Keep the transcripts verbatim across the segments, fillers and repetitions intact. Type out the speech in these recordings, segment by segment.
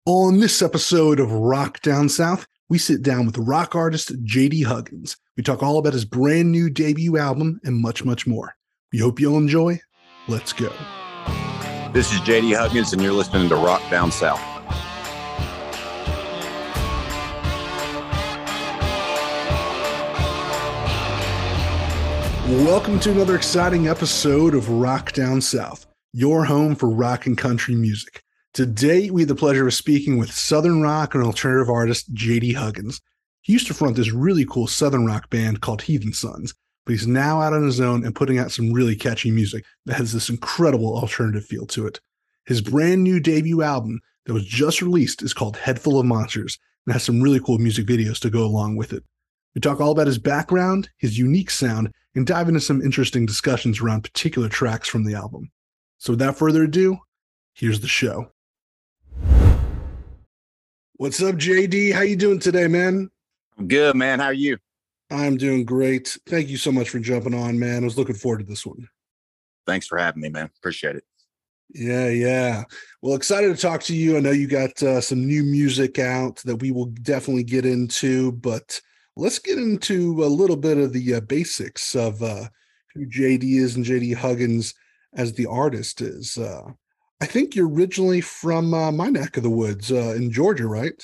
On this episode of Rock Down South, we sit down with rock artist J D Huggins. We talk all about his brand new debut album and much, much more. We hope you'll enjoy. Let's go. This is J D Huggins, and you're listening to Rock Down South. Welcome to another exciting episode of Rock Down South, your home for rock and country music. Today, we had the pleasure of speaking with Southern rock and alternative artist J D Huggins. He used to front this really cool Southern rock band called Heathen Sons, but he's now out on his own and putting out some really catchy music that has this incredible alternative feel to it. His brand new debut album that was just released is called Head Full of Monsters and has some really cool music videos to go along with it. We talk all about his background, his unique sound, and dive into some interesting discussions around particular tracks from the album. So without further ado, here's the show. What's up, J D? How you doing today, man? I'm good, man. How are you? I'm doing great. Thank you so much for jumping on, man. I was looking forward to this one. Thanks for having me, man. Appreciate it. Yeah, yeah. Well, excited to talk to you. I know you got uh, some new music out that we will definitely get into, but let's get into a little bit of the uh, basics of uh, who J D is and J D Huggins as the artist is. Uh, I think you're originally from uh, my neck of the woods uh, in Georgia, right?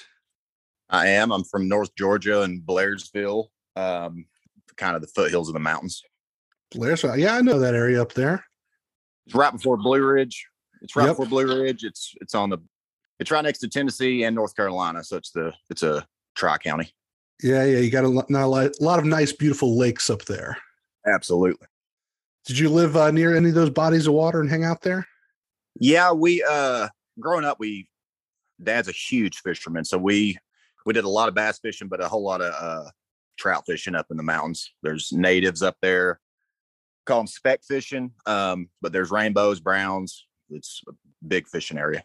I am. I'm from North Georgia and Blairsville, um, kind of the foothills of the mountains. Blairsville. Yeah, I know that area up there. It's right before Blue Ridge. It's right Yep. before Blue Ridge. It's it's on the it's right next to Tennessee and North Carolina. So it's the it's a tri-county. Yeah, yeah. You got a lot, not a lot, a lot of nice, beautiful lakes up there. Absolutely. Did you live uh, near any of those bodies of water and hang out there? Yeah, we uh growing up, we dad's a huge fisherman, so we we did a lot of bass fishing, but a whole lot of uh trout fishing up in the mountains. There's natives up there, call them speck fishing, um, but there's rainbows, browns. It's a big fishing area.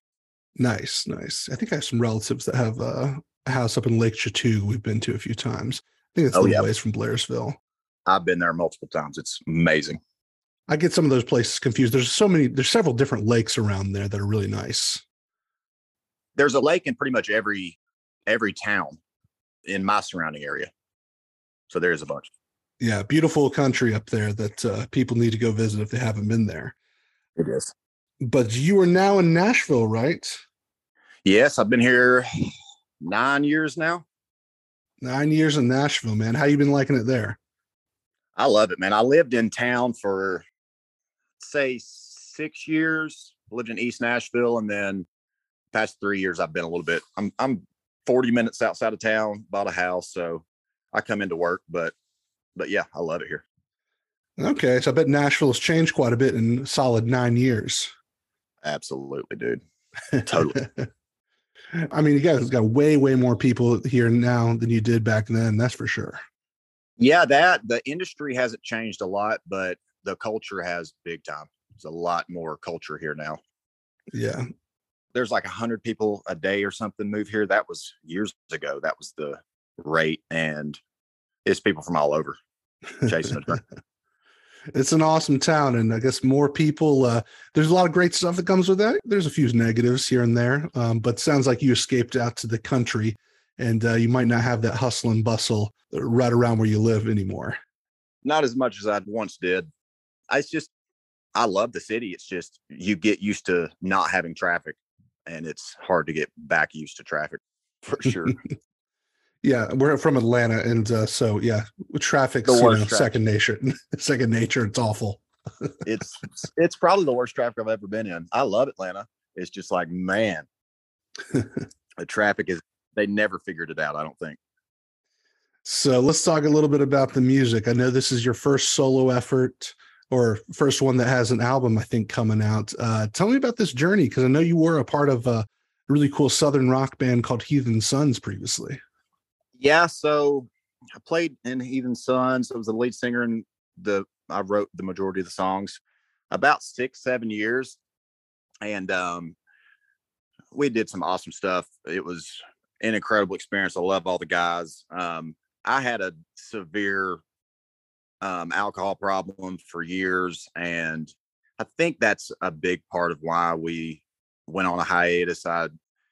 Nice, nice. I think I have some relatives that have uh, a house up in Lake Chattooga we've been to a few times. I think it's a Oh, little yeah. ways from Blairsville. I've been there multiple times. It's amazing. I get some of those places confused. There's so many, there's several different lakes around there that are really nice. There's a lake in pretty much every every town in my surrounding area. So there's a bunch. Yeah, beautiful country up there that uh, people need to go visit if they haven't been there. It is. But you are now in Nashville, right? Yes, I've been here nine years now. Nine years in Nashville, man. How you been liking it there? I love it, man. I lived in town for say six years, lived in East Nashville, and then past three years I've been a little bit. I'm I'm forty minutes outside of town, bought a house, so I come into work, but but yeah, I love it here. Okay, so I bet Nashville has changed quite a bit in a solid nine years. Absolutely, dude. Totally. I mean, you guys got way, way more people here now than you did back then. That's for sure. Yeah, that the industry hasn't changed a lot, but the culture has big time. There's a lot more culture here now. Yeah. There's like a hundred people a day or something move here. That was years ago. That was the rate, and it's people from all over chasing a dream. It's an awesome town, and I guess more people. Uh, there's a lot of great stuff that comes with that. There's a few negatives here and there, um, but sounds like you escaped out to the country, and uh, you might not have that hustle and bustle right around where you live anymore. Not as much as I once did. I it's just I love the city. It's just you get used to not having traffic, and it's hard to get back used to traffic for sure. Yeah, we're from Atlanta, and uh, so yeah, traffic's The you worst know, traffic. second nature. Second nature. It's awful. it's it's probably the worst traffic I've ever been in. I love Atlanta. It's just like, man, the traffic is, they never figured it out, I don't think. So let's talk a little bit about the music. I know this is your first solo effort or first one that has an album, I think, coming out. Uh, tell me about this journey, because I know you were a part of a really cool Southern rock band called Heathen Sons previously. Yeah, so I played in Heathen Sons. I was the lead singer, and the I wrote the majority of the songs. About six, seven years, and um, we did some awesome stuff. It was an incredible experience. I love all the guys. Um, I had a severe um, alcohol problem for years, and I think that's a big part of why we went on a hiatus. I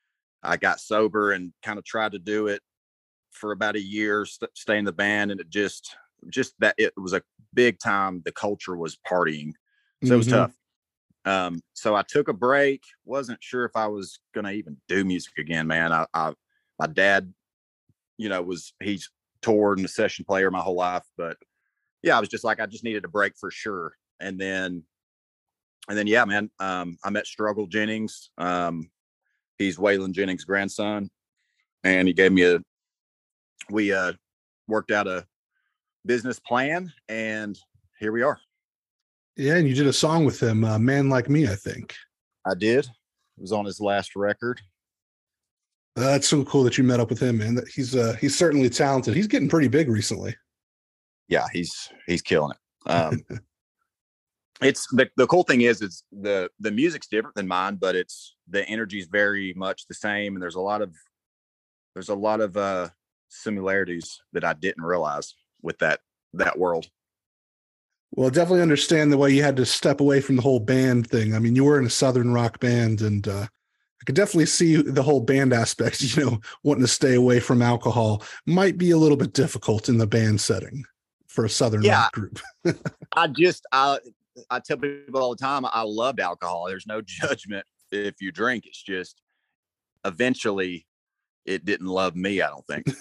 I got sober and kind of tried to do it for about a year, st- stay in the band. And it just, just that it was a big time. The culture was partying. So it was Mm-hmm. tough. Um, so I took a break. Wasn't sure if I was going to even do music again, man. I, I, my dad, you know, was, he's toured and a session player my whole life, but yeah, I was just like, I just needed a break for sure. And then, and then, yeah, man, um, I met Struggle Jennings. Um, he's Waylon Jennings' grandson. And he gave me a, we, uh, worked out a business plan, and here we are. Yeah, and you did a song with him, uh, "Man Like Me," I think. I did. It was on his last record. Uh, that's so cool that you met up with him, man. That he's uh, he's certainly talented. He's getting pretty big recently. Yeah, he's he's killing it. Um, it's the the cool thing is, is the the music's different than mine, but it's the energy is very much the same, and there's a lot of there's a lot of uh, similarities that I didn't realize with that that world. Well, definitely understand the way you had to step away from the whole band thing. I mean, you were in a Southern rock band, and uh, I could definitely see the whole band aspect, you know, wanting to stay away from alcohol might be a little bit difficult in the band setting for a Southern Yeah, rock group. I just, I, I tell people all the time, I loved alcohol. There's no judgment if you drink. It's just eventually it didn't love me, I don't think.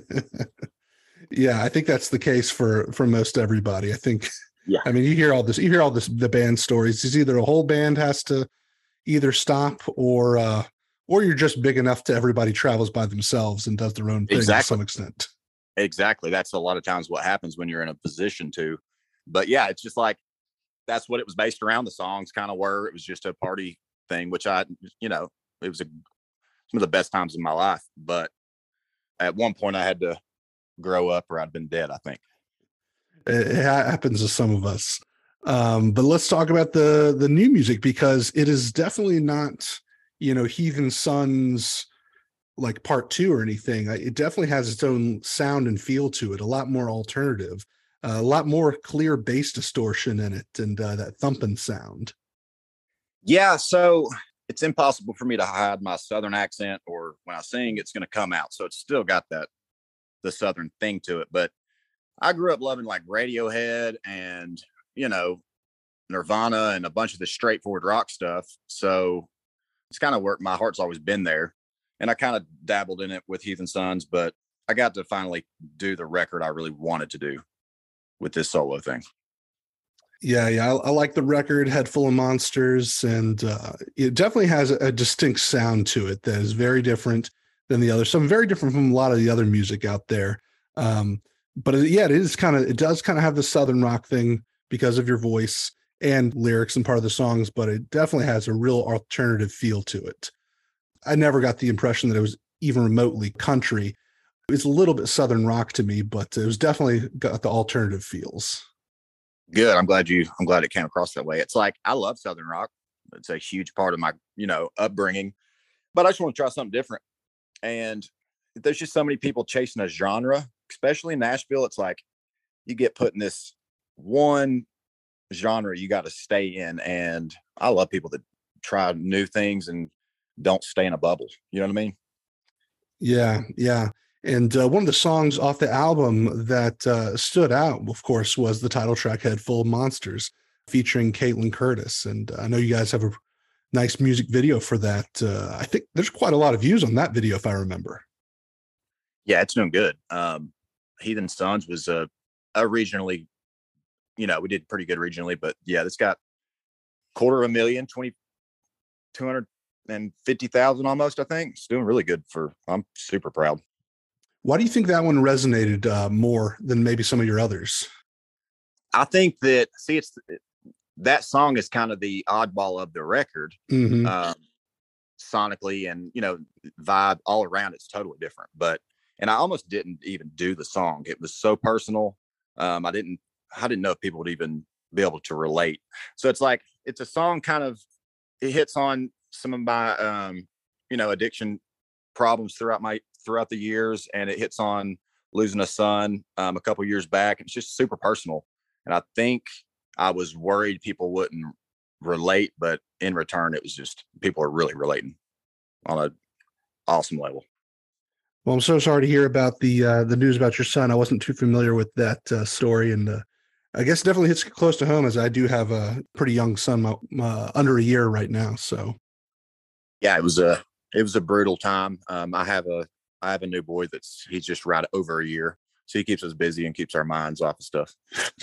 Yeah, I think that's the case for for most everybody. I think, yeah, I mean, you hear all this, you hear all this, the band stories. It's either a whole band has to either stop, or uh, or you're just big enough to everybody travels by themselves and does their own thing exactly. to some extent. Exactly. That's a lot of times what happens when you're in a position to. But yeah, it's just like, that's what it was based around. The songs kind of were. It was just a party thing, which I, you know, it was a, some of the best times in my life. But at one point I had to grow up or I'd been dead, I think. It, it happens to some of us. Um, but let's talk about the the new music, because it is definitely not, you know, Heathen Sons like part two or anything. It definitely has its own sound and feel to it, a lot more alternative, uh, a lot more clear bass distortion in it, and uh, that thumping sound. Yeah, so it's impossible for me to hide my Southern accent, or when I sing, it's going to come out. So it's still got that, the Southern thing to it. But I grew up loving like Radiohead and, you know, Nirvana and a bunch of the straightforward rock stuff. So it's kind of where my heart's always been there. And I kind of dabbled in it with Heathen Sons, but I got to finally do the record I really wanted to do with this solo thing. Yeah, yeah, I, I like the record Head Full of Monsters, and uh, it definitely has a, a distinct sound to it that is very different than the other. Some very different from a lot of the other music out there. Um, but it, yeah, it is kind of, it does kind of have the Southern rock thing because of your voice and lyrics and part of the songs, but it definitely has a real alternative feel to it. I never got the impression that it was even remotely country. It's a little bit Southern rock to me, but it was definitely got the alternative feels. Good. I'm glad you, I'm glad it came across that way. It's like, I love Southern rock. It's a huge part of my, you know, upbringing, but I just want to try something different. And there's just so many people chasing a genre, especially in Nashville. It's like, you get put in this one genre you got to stay in. And I love people that try new things and don't stay in a bubble. You know what I mean? Yeah, yeah. And uh, one of the songs off the album that uh, stood out, of course, was the title track Head Full of Monsters, featuring Caitlin Curtis. And I know you guys have a nice music video for that. Uh, I think there's quite a lot of views on that video, if I remember. Yeah, it's doing good. Um, Heathen Sons was uh, originally, you know, we did pretty good regionally, but yeah, it's got quarter of a million, twenty, two hundred fifty thousand almost, I think. It's doing really good for, I'm super proud. Why do you think that one resonated uh, more than maybe some of your others? I think that, see, it's that song is kind of the oddball of the record, Mm-hmm. um, sonically, and, you know, vibe all around. It's totally different. But, and I almost didn't even do the song. It was so personal. Um, I didn't, I didn't know if people would even be able to relate. So it's like, it's a song kind of, it hits on some of my, um, you know, addiction problems throughout my, throughout the years. And it hits on losing a son um, a couple years back. It's just super personal. And I think I was worried people wouldn't relate, but in return, it was just, people are really relating on a awesome label. Well, I'm so sorry to hear about the uh, the news about your son. I wasn't too familiar with that uh, story, and uh, I guess it definitely hits close to home, as I do have a pretty young son, my, my, under a year right now. So, yeah, it was a it was a brutal time. Um, I have a I have a new boy that's he's just right over a year, so he keeps us busy and keeps our minds off of stuff.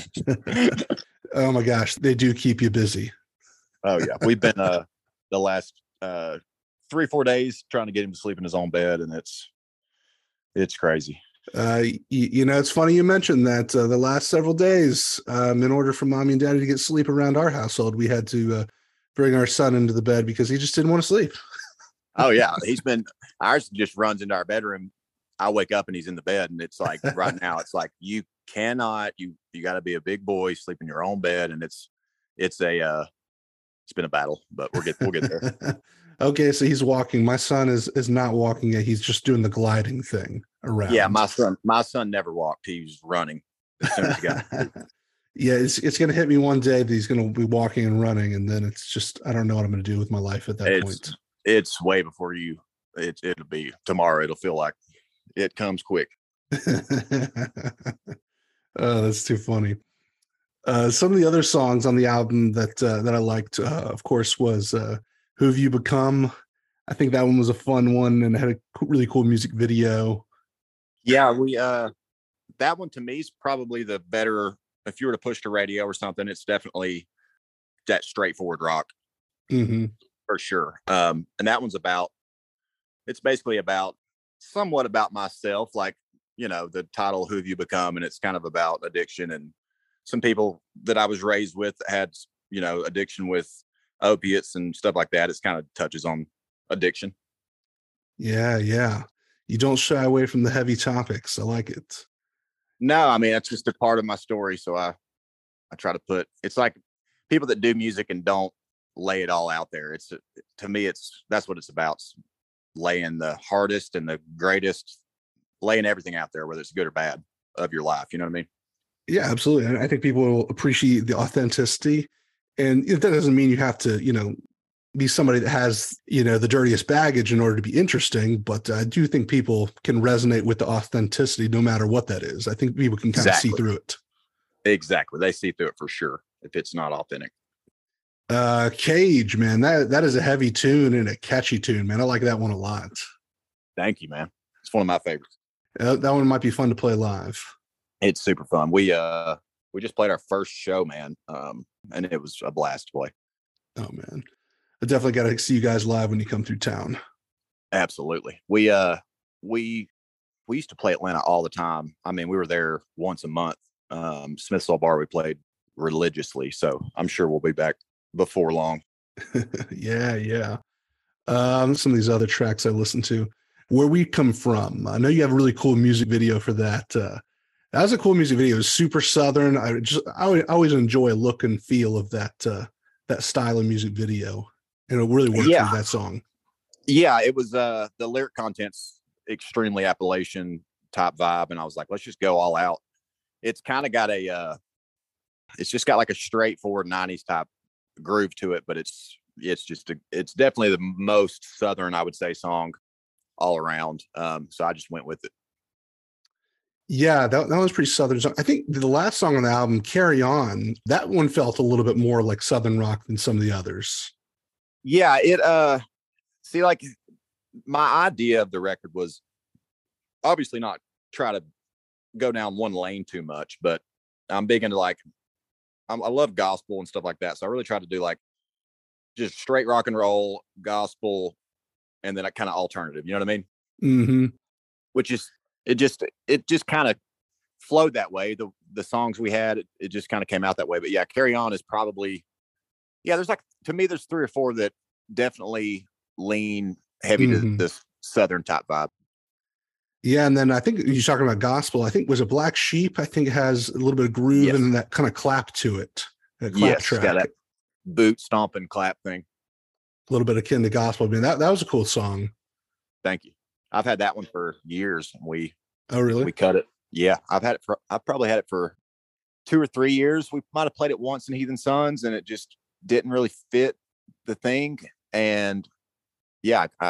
Oh my gosh, they do keep you busy. Oh yeah, we've been uh the last uh three four days trying to get him to sleep in his own bed, and it's it's crazy. Uh, you, you know, it's funny you mentioned that. Uh, the last several days, um, in order for mommy and daddy to get sleep around our household, we had to uh, bring our son into the bed because he just didn't want to sleep. Oh yeah, he's been ours just runs into our bedroom. I wake up and he's in the bed, and it's like right now it's like you cannot you you got to be a big boy, sleep in your own bed, and it's it's a uh, it's been a battle, but we'll get we'll get there. Okay, so he's walking. My son is is not walking yet. He's just doing the gliding thing around. Yeah, my son my son never walked. He was running as soon as he got. Yeah, it's it's gonna hit me one day that he's gonna be walking and running, and then it's just I don't know what I'm gonna do with my life at that it's, point. It's way before you. It it'll be tomorrow. It'll feel like it comes quick. Oh, that's too funny. Uh, some of the other songs on the album that uh, that I liked, uh, of course, was uh, "Who Have You Become." I think that one was a fun one and had a really cool music video. Yeah, we uh, that one to me is probably the better. If you were to push the radio or something, it's definitely that straightforward rock, mm-hmm. for sure. Um, and that one's about. It's basically about somewhat about myself, like you know the title "Who Have You Become," and it's kind of about addiction and some people that I was raised with had, you know, addiction with opiates and stuff like that. It's kind of touches on addiction. Yeah, yeah. You don't shy away from the heavy topics. I like it. No, I mean, that's just a part of my story. So I, I try to put, it's like people that do music and don't lay it all out there. It's, to me, it's, that's what it's about. It's laying the hardest and the greatest, laying everything out there, whether it's good or bad of your life. You know what I mean? Yeah, absolutely. And I think people will appreciate the authenticity. And that doesn't mean you have to, you know, be somebody that has, you know, the dirtiest baggage in order to be interesting. But I do think people can resonate with the authenticity no matter what that is. I think people can kind exactly. of see through it. Exactly. They see through it for sure if it's not authentic. Uh, Cage, man, that, that is a heavy tune and a catchy tune, man. I like that one a lot. Thank you, man. It's one of my favorites. Uh, that one might be fun to play live. It's super fun. We uh we just played our first show, man, um, and it was a blast to play. Oh man, I definitely got to see you guys live when you come through town. Absolutely. We uh we we used to play Atlanta all the time. I mean, we were there once a month. Um, Smith's Soul Bar we played religiously, so I'm sure we'll be back before long. yeah, yeah. Um, some of these other tracks I listened to, Where We Come From. I know you have a really cool music video for that. Uh, That was a cool music video. It was super Southern. I just I always, I always enjoy a look and feel of that uh, that style of music video, and it really worked yeah. with that song. Yeah, it was uh, the lyric content's extremely Appalachian type vibe, and I was like, let's just go all out. It's kind of got a, uh, it's just got like a straightforward nineties type groove to it, but it's it's just a, it's definitely the most Southern, I would say, song all around. Um, so I just went with it. Yeah, that, that was pretty Southern. I think the last song on the album, Carry On, that one felt a little bit more like Southern rock than some of the others. Yeah, it, uh, see, like my idea of the record was obviously not try to go down one lane too much, but I'm big into like, I'm, I love gospel and stuff like that. So I really tried to do like just straight rock and roll, gospel, and then a kind of alternative, you know what I mean? Mm-hmm. Which is, it just, it just kind of flowed that way. The, the songs we had, it, it just kind of came out that way. But yeah, Carry On is probably, yeah, there's like, to me, there's three or four that definitely lean heavy mm-hmm. to this Southern type vibe. Yeah. And then I think you're talking about gospel. I think was a Black Sheep. I think it has a little bit of groove yes. and that kind of clap to it. That clap yes, track. Got that boot stomping clap thing. A little bit akin to gospel. I mean, that, that was a cool song. Thank you. I've had that one for years. We oh really? We cut it. Yeah, I've had it for. I've probably had it for two or three years. We might have played it once in Heathen Sons, and it just didn't really fit the thing. And yeah, I, I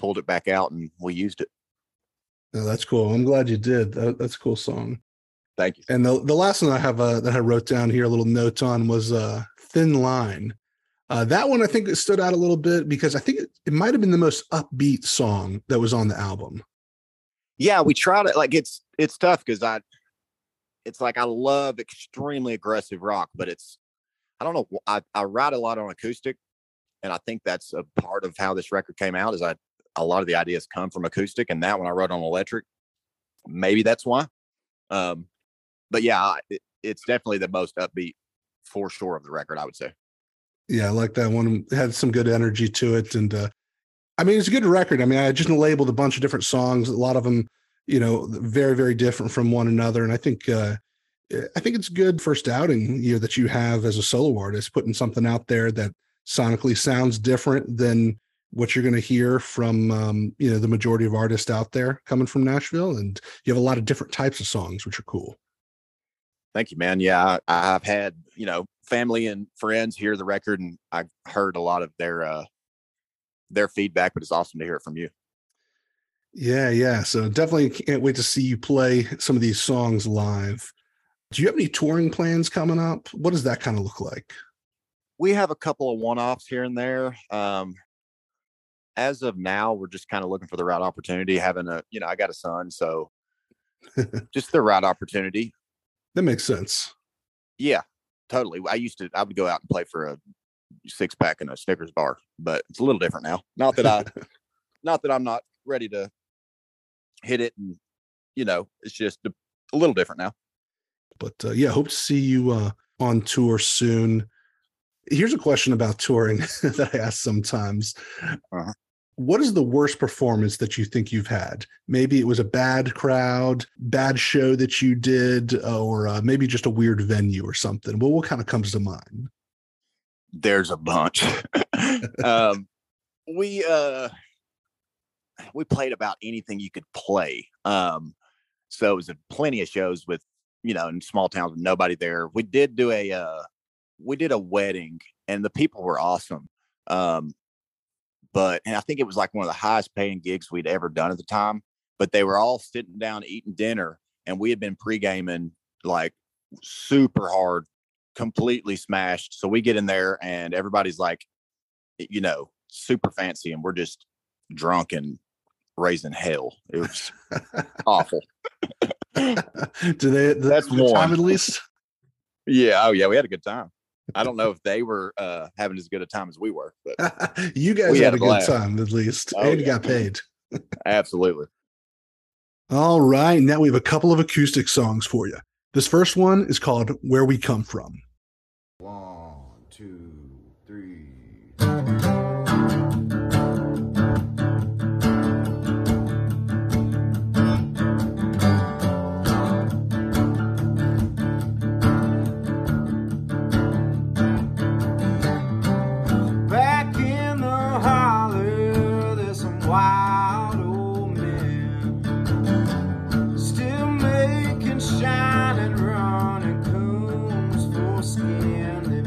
pulled it back out and we used it. Oh, that's cool. I'm glad you did. That, that's a cool song. Thank you. And the, the last one I have uh, that I wrote down here, a little note on, was uh, Thin Line. Uh, that one I think it stood out a little bit because I think it, it might have been the most upbeat song that was on the album. Yeah, we tried it. Like it's it's tough because I, it's like I love extremely aggressive rock, but it's I don't know. I I write a lot on acoustic, and I think that's a part of how this record came out. Is I a lot of the ideas come from acoustic, and that one I wrote on electric. Maybe that's why. Um, but yeah, it, it's definitely the most upbeat for sure of the record, I would say. Yeah, I like that one. It had some good energy to it. And uh, I mean, it's a good record. I mean, I just labeled a bunch of different songs, a lot of them, you know, very, very different from one another. And I think, uh, I think it's good first outing, you know, that you have as a solo artist, putting something out there that sonically sounds different than what you're going to hear from, um, you know, the majority of artists out there coming from Nashville. And you have a lot of different types of songs, which are cool. Thank you, man. Yeah, I, I've had, you know, family and friends hear the record, and I've heard a lot of their uh, their feedback, but it's awesome to hear it from you. Yeah, yeah. So definitely can't wait to see you play some of these songs live. Do you have any touring plans coming up? What does that kind of look like? We have a couple of one-offs here and there. Um, as of now, we're just kind of looking for the right opportunity. Having a, you know, I got a son, so just the right opportunity. That makes sense. Yeah, totally. I used to, I would go out and play for a six pack in a Snickers bar, but it's a little different now. Not that I, not that I'm not ready to hit it, and you know, it's just a, a little different now. But uh, yeah, hope to see you uh, on tour soon. Here's a question about touring that I ask sometimes. Uh-huh. What is the worst performance that you think you've had? Maybe it was a bad crowd, bad show that you did, or uh, maybe just a weird venue or something. Well, what kind of comes to mind? There's a bunch. um, we uh, we played about anything you could play. Um, so it was a, plenty of shows with, you know, in small towns with nobody there. We did do a uh, we did a wedding, and the people were awesome. Um, But, and I think it was like one of the highest paying gigs we'd ever done at the time, but they were all sitting down eating dinner, and we had been pre-gaming like super hard, completely smashed. So we get in there and everybody's like, you know, super fancy, and we're just drunk and raising hell. It was awful. Do they, that's one time at least? Yeah. Oh yeah. We had a good time. I don't know if they were uh, having as good a time as we were, but you guys had, had a good time at least, oh, and you yeah. got paid. Absolutely. All right, now we have a couple of acoustic songs for you. This first one is called "Where We Come From." One, two, three. Shining, running coons for skin.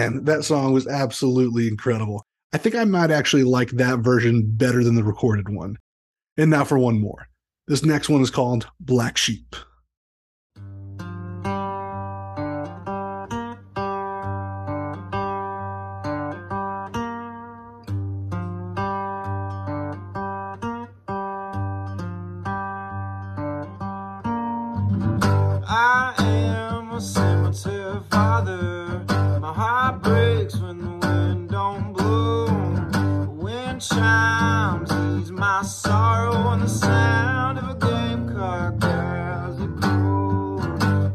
Man, that song was absolutely incredible. I think I might actually like that version better than the recorded one. And now for one more. This next one is called Black Sheep. I am a cemetery father. My heart breaks when the wind don't blow. The wind chimes ease my sorrow, and the sound of a gamecock as it goes.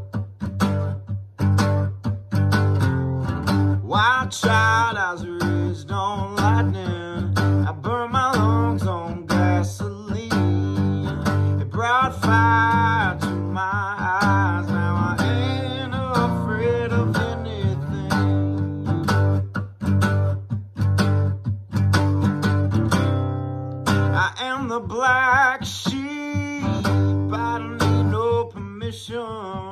Wild child, I was raised on lightning. I burn my lungs on gasoline. It brought fire to my eyes. Now I ain't afraid of anything. I am the black sheep. I don't need no permission.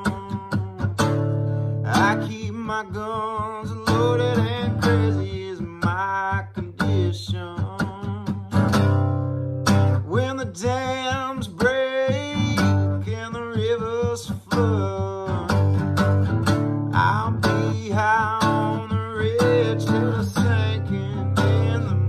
I keep my guns loaded, and crazy is my condition. When the dams break and the rivers flood, I'll be high on the ridge till the sinking in the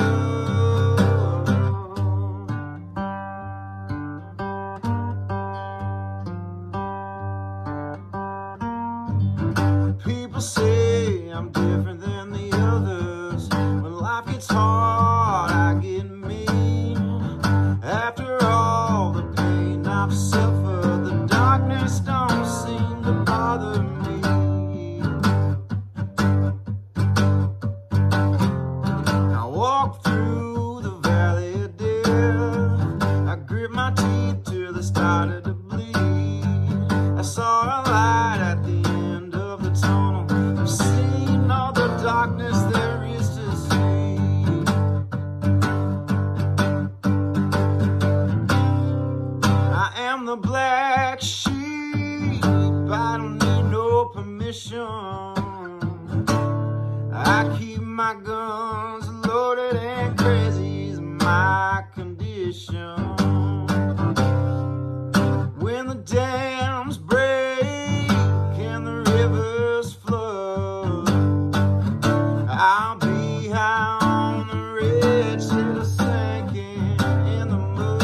mud. People say I'm different than the others. When life gets hard, I get mean. After all the pain I've suffered, the darkness don't seem to bother me. I walk through the valley of death. I grit my teeth till they started to bleed. I saw a light at the end of the tunnel. I've seen all the darkness there is to see. I am the black sheep. I don't need no permission. I keep my guns loaded, and crazy is my condition. When the dams break and the rivers flood, I'll be high on the ridge till the sinking in the mud.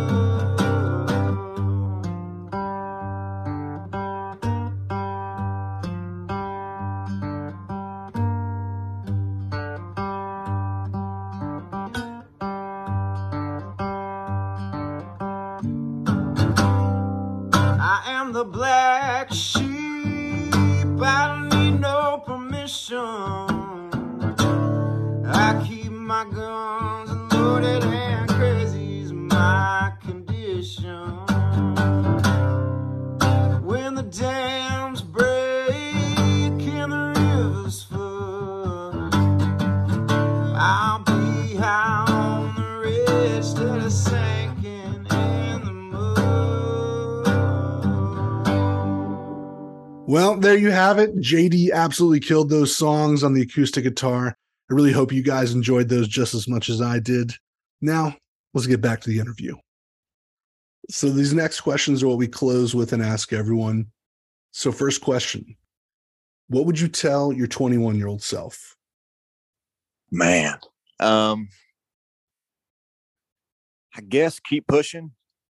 I am the black sheep. I don't need no permission. I keep my guns loaded, and crazy's my condition. When the dams break and the rivers flood, I'll be high on the ridge till it's sinking in the mud. Well, there you have it. J D absolutely killed those songs on the acoustic guitar. I really hope you guys enjoyed those just as much as I did. Now, let's get back to the interview. So these next questions are what we close with and ask everyone. So first question, what would you tell your twenty-one-year-old self? Man, um, I guess keep pushing.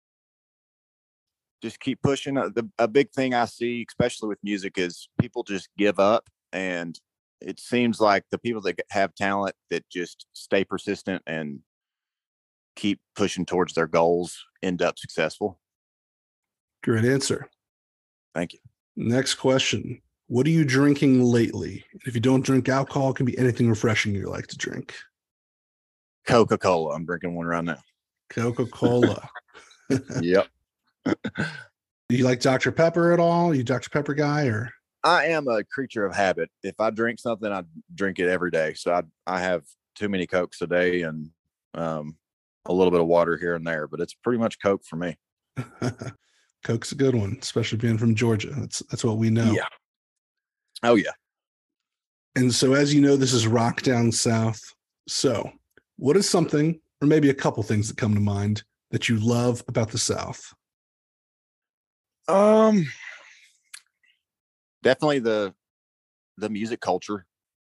Just keep pushing. Uh, The, a big thing I see, especially with music, is people just give up. And it seems like the people that have talent that just stay persistent and keep pushing towards their goals end up successful. Great answer. Thank you. Next question. What are you drinking lately? If you don't drink alcohol, it can be anything refreshing you like to drink. Coca-Cola. I'm drinking one right now. Coca-Cola. Yep. Do you like Doctor Pepper at all? Are you Doctor Pepper guy or? I am a creature of habit. If I drink something, I drink it every day. So I I have too many Cokes a day and um, a little bit of water here and there, but it's pretty much Coke for me. Coke's a good one, especially being from Georgia. That's that's what we know. Yeah. Oh yeah. And so, as you know, this is Rock Down South. So, what is something, or maybe a couple things that come to mind, that you love about the South? Um, definitely the the music culture.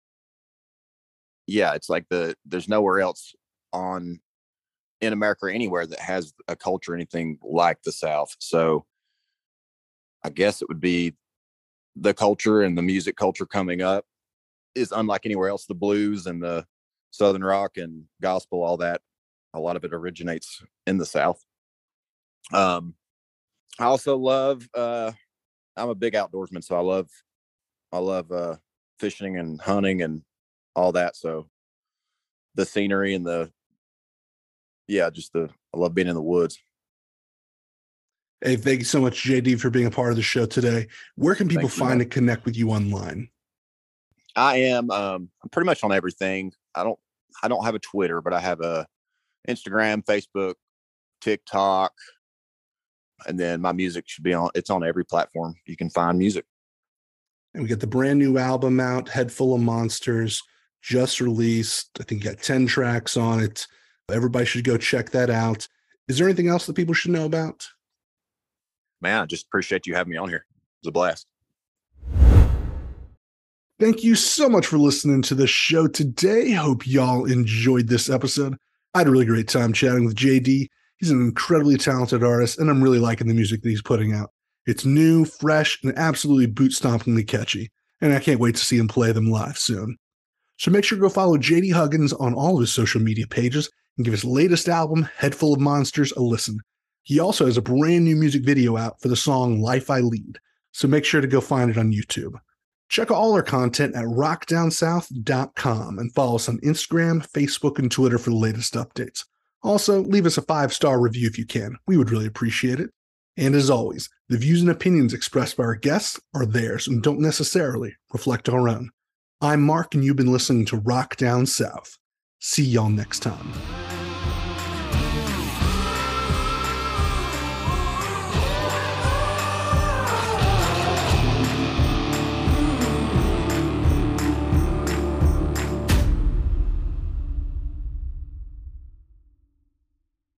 Yeah, it's like the there's nowhere else on in America or anywhere that has a culture anything like the South. So I guess it would be the culture and the music culture coming up is unlike anywhere else. The blues and the Southern rock and gospel, all that, a lot of it originates in the South. Um, I also love, uh, I'm a big outdoorsman, so I love, I love, uh, fishing and hunting and all that. So the scenery and the, yeah, just the, I love being in the woods. Hey, thank you so much, J D, for being a part of the show today. Where can people Thank you, find man. and connect with you online? I am, um, I'm pretty much on everything. I don't, I don't have a Twitter, but I have a Instagram, Facebook, TikTok, and then my music should be on, it's on every platform you can find music. And we got the brand new album out, Head Full of Monsters, just released. I think you got ten tracks on it. Everybody should go check that out. Is there anything else that people should know about? Man, I just appreciate you having me on here. It was a blast. Thank you so much for listening to the show today. Hope y'all enjoyed this episode. I had a really great time chatting with J D. He's an incredibly talented artist, and I'm really liking the music that he's putting out. It's new, fresh, and absolutely boot-stompingly catchy, and I can't wait to see him play them live soon. So make sure to go follow J D Huggins on all of his social media pages and give his latest album, Head Full of Monsters, a listen. He also has a brand new music video out for the song Life I Lead, so make sure to go find it on YouTube. Check out all our content at rock down south dot com and follow us on Instagram, Facebook, and Twitter for the latest updates. Also, leave us a five-star review if you can. We would really appreciate it. And as always, the views and opinions expressed by our guests are theirs and don't necessarily reflect our own. I'm Mark, and you've been listening to Rock Down South. See y'all next time.